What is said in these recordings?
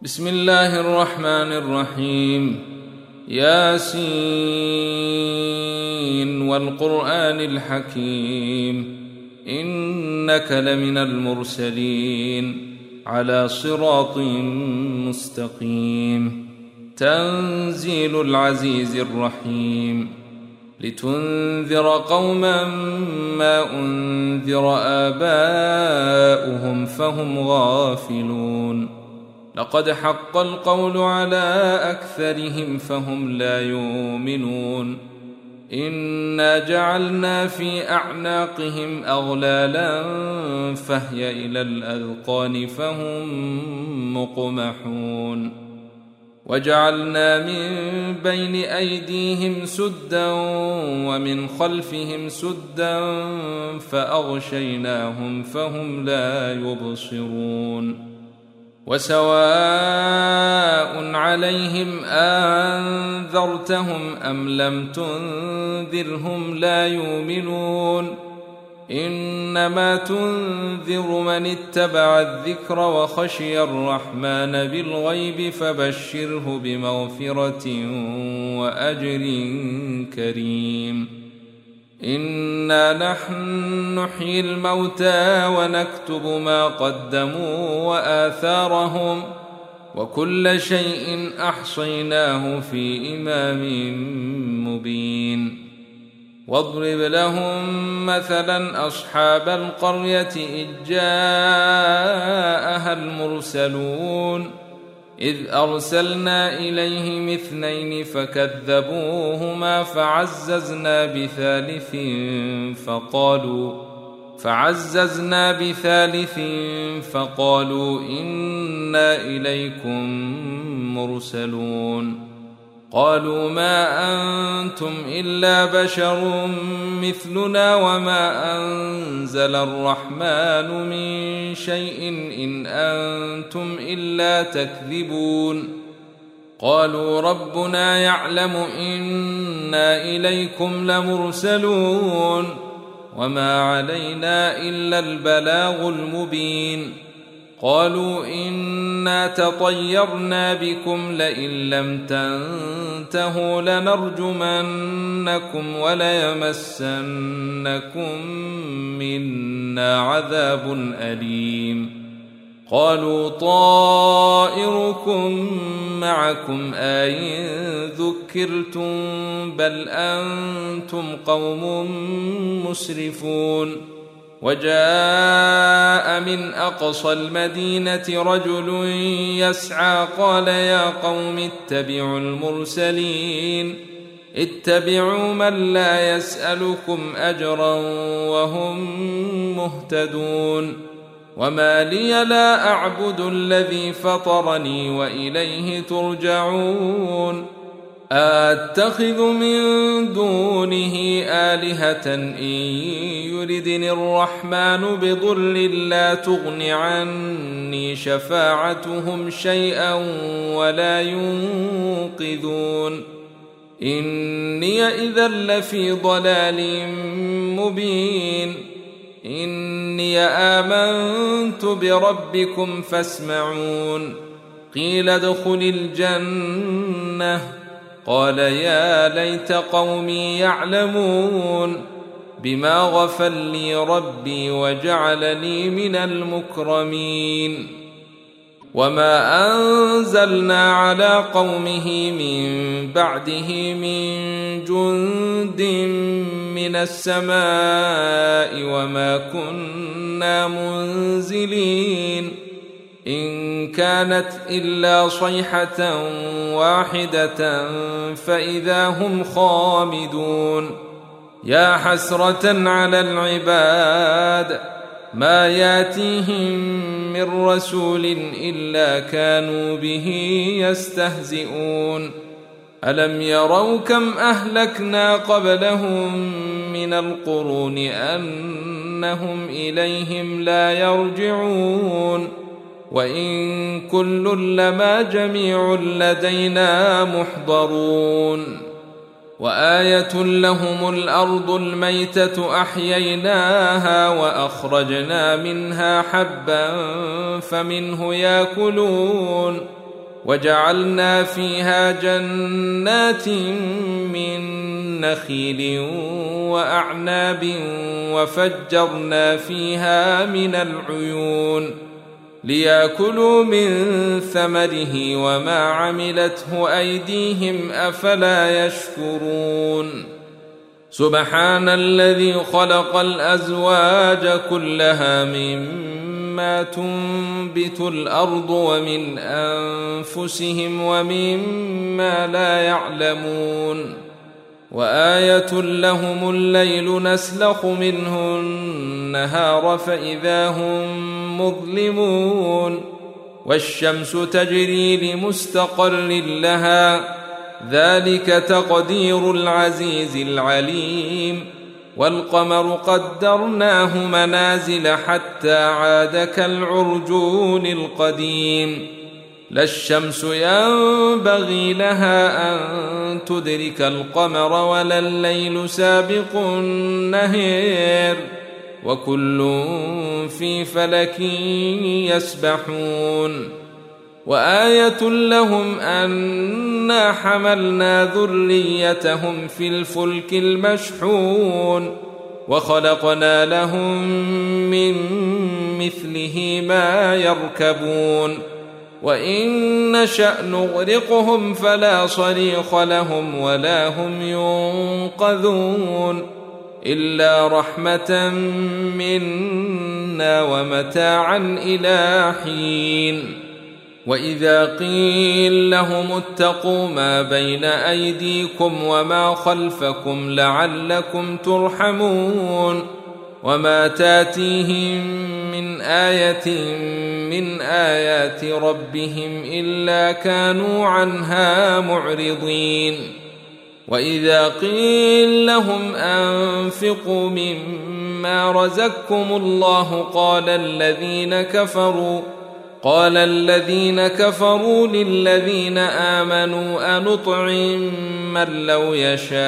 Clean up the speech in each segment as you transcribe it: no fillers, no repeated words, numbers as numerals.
بسم الله الرحمن الرحيم. ياسين والقرآن الحكيم إنك لمن المرسلين على صراط مستقيم. تنزيل العزيز الرحيم لتنذر قوما ما أنذر آباؤهم فهم غافلون. لقد حق القول على أكثرهم فهم لا يؤمنون. إنا جعلنا في أعناقهم أغلالا فهي إلى الأذقان فهم مقمحون. وجعلنا من بين أيديهم سدا ومن خلفهم سدا فأغشيناهم فهم لا يبصرون. وسواء عليهم أنذرتهم أم لم تنذرهم لا يؤمنون. إنما تنذر من اتبع الذكر وخشي الرحمن بالغيب فبشره بمغفرة وأجر كريم. إنا نحن نحيي الموتى ونكتب ما قدموا وآثارهم وكل شيء أحصيناه في إمام مبين. واضرب لهم مثلا أصحاب القرية إذ جاءها المرسلون إذ أرسلنا إليهم اثنين فكذبوهما فعززنا بثالث فقالوا إنا إليكم مرسلون. قالوا ما أنتم إلا بشر مثلنا وما أنزل الرحمن من شيء إن أنتم إلا تكذبون. قالوا ربنا يعلم إنا إليكم لمرسلون وما علينا إلا البلاغ المبين. قالوا إنا تطيرنا بكم لئن لم تنتهوا لنرجمنكم وليمسنكم منا عذاب أليم. قالوا طائركم معكم أئن ذكرتم بل أنتم قوم مسرفون. وجاء من أقصى المدينة رجل يسعى قال يا قوم اتبعوا المرسلين اتبعوا من لا يسألكم أجرا وهم مهتدون. وما لي لا أعبد الذي فطرني وإليه ترجعون. أتخذ من دونه آلهة إن يردني الرحمن بضر لا تغن عني شفاعتهم شيئا ولا ينقذون. إني إذا لفي ضلال مبين. إني آمنت بربكم فاسمعون. قيل ادخل الجنة قال يا ليت قومي يعلمون بما غفر لي ربي وجعلني من المكرمين. وما أنزلنا على قومه من بعده من جند من السماء وما كنا منزلين. إن كانت إلا صيحة واحدة فإذا هم خامدون. يا حسرة على العباد ما ياتيهم من رسول إلا كانوا به يستهزئون. ألم يروا كم أهلكنا قبلهم من القرون أنهم إليهم لا يرجعون. وإن كل لما جميع لدينا محضرون. وآية لهم الأرض الميتة أحييناها وأخرجنا منها حبا فمنه يأكلون وجعلنا فيها جنات من نخيل وأعناب وفجرنا فيها من العيون ليأكلوا من ثمره وما عملته أيديهم أفلا يشكرون سبحان الذي خلق الأزواج كلها مما تنبت الأرض ومن أنفسهم ومما لا يعلمون وآية لهم الليل نسلخ منه النهار فإذا هم مظلمون والشمس تجري لمستقر لها ذلك تقدير العزيز العليم والقمر قدرناه منازل حتى عاد كالعرجون القديم لا الشمس ينبغي لها أن تدرك القمر ولا الليل سابق النهار وكل في فلك يسبحون وآية لهم أنا حملنا ذريتهم في الفلك المشحون وخلقنا لهم من مثله ما يركبون وإن نشأ نغرقهم فلا صريخ لهم ولا هم ينقذون إلا رحمة منا ومتاعا إلى حين وإذا قيل لهم اتقوا ما بين أيديكم وما خلفكم لعلكم ترحمون وما تاتيهم من آية من آيات ربهم إلا كانوا عنها معرضين وإذا قيل لهم أنفقوا مما رزقكم الله قال الذين كفروا للذين آمنوا أنطعم من لو يشاء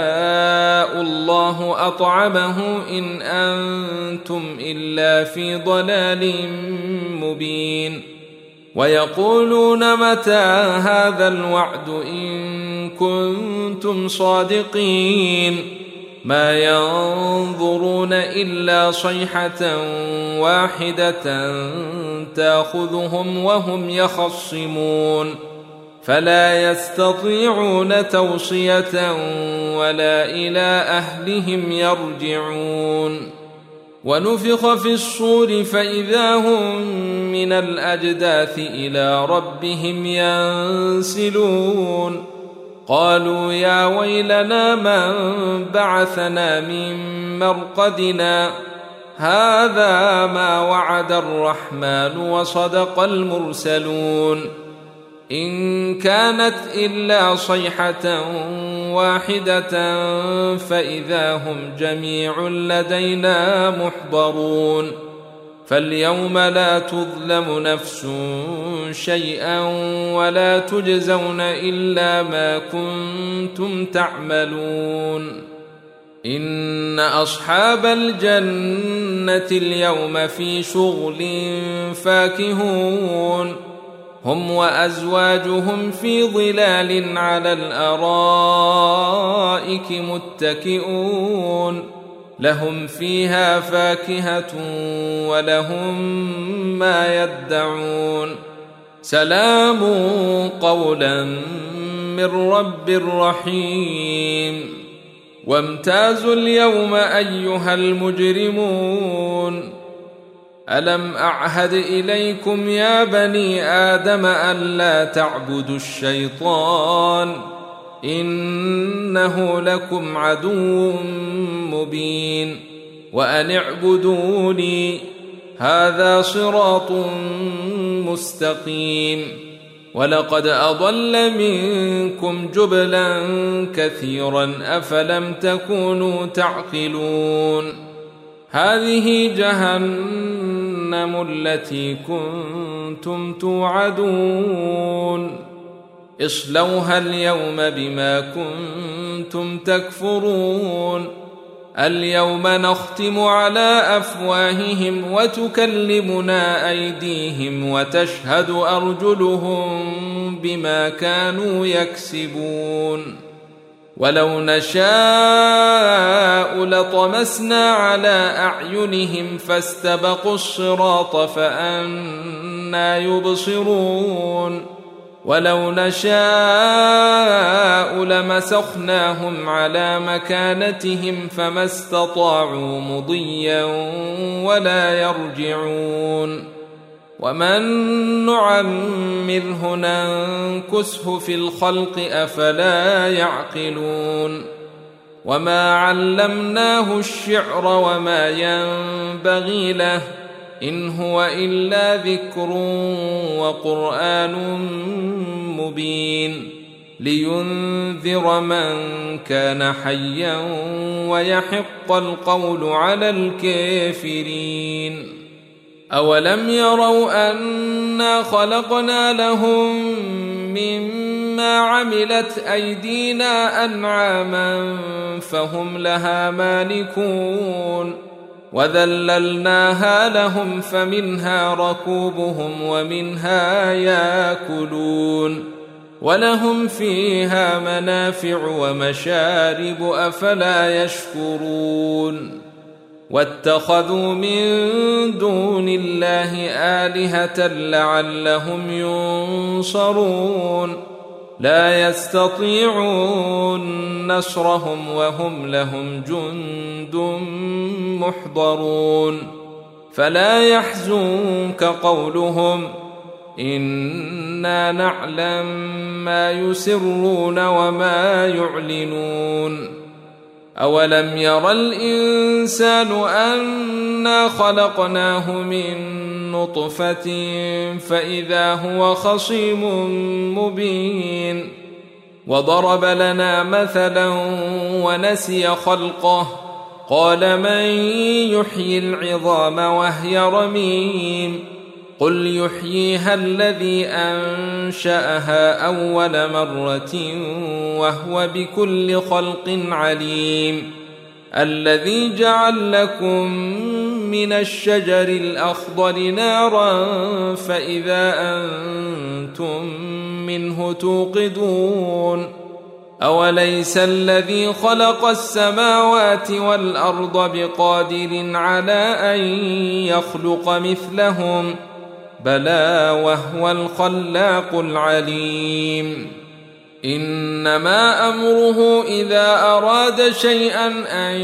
الله أطعمه إن أنتم إلا في ضلال مبين ويقولون متى هذا الوعد إن كنتم صادقين ما ينظرون إلا صيحة واحدة تأخذهم وهم يخصمون فلا يستطيعون توصية ولا إلى أهلهم يرجعون ونفخ في الصور فإذا هم من الأجداث إلى ربهم ينسلون قالوا يا ويلنا من بعثنا من مرقدنا هذا ما وعد الرحمن وصدق المرسلون إن كانت إلا صيحة واحدة فإذا هم جميع لدينا محضرون فاليوم لا تظلم نفس شيئا ولا تجزون إلا ما كنتم تعملون إن أصحاب الجنة اليوم في شغل فاكهون هم وأزواجهم في ظلال على الأرائك متكئون لهم فيها فاكهة ولهم ما يدعون سلام قولا من رب رحيم وامتازوا اليوم أيها المجرمون ألم أعهد إليكم يا بني آدم ألا تعبدوا الشيطان إنه لكم عدو مبين وأن اعبدوني هذا صراط مستقيم ولقد أضل منكم جبلا كثيرا أفلم تكونوا تعقلون هذه جهنم التي كنتم توعدون اصلوها اليوم بما كنتم تكفرون اليوم نختم على أفواههم وتكلمنا أيديهم وتشهد أرجلهم بما كانوا يكسبون ولو نشاء لطمسنا على أعينهم فاستبقوا الصراط فأنى يبصرون ولو نشاء لمسخناهم على مكانتهم فما استطاعوا مضيا ولا يرجعون ومن نعمره ننكسه في الخلق أفلا يعقلون وما علمناه الشعر وما ينبغي له إن هو إلا ذكر وقرآن مبين لينذر من كان حيا ويحق القول على الكافرين أولم يروا أنا خلقنا لهم مما عملت أيدينا أنعاما فهم لها مالكون وذللناها لهم فمنها ركوبهم ومنها ياكلون ولهم فيها منافع ومشارب أفلا يشكرون واتخذوا من دون الله آلهة لعلهم ينصرون لا يستطيعون نصرهم وهم لهم جند محضرون فلا يحزنك قولهم إنا نعلم ما يسرون وما يعلنون أولم ير الإنسان أنا خلقناه من نطفة فإذا هو خصيم مبين وضرب لنا مثلا ونسي خلقه قال من يحيي العظام وهي رميم قل يحييها الذي أنشأها أول مرة وهو بكل خلق عليم الذي جعل لكم من الشجر الأخضر نارا فإذا أنتم منه توقدون أوليس الذي خلق السماوات والأرض بقادر على أن يخلق مثلهم بلى وهو الخلاق العليم إنما أمره إذا أراد شيئا أن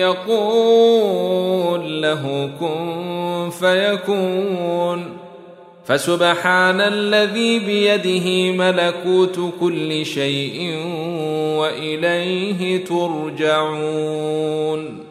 يقول له كن فيكون فسبحان الذي بيده ملكوت كل شيء وإليه ترجعون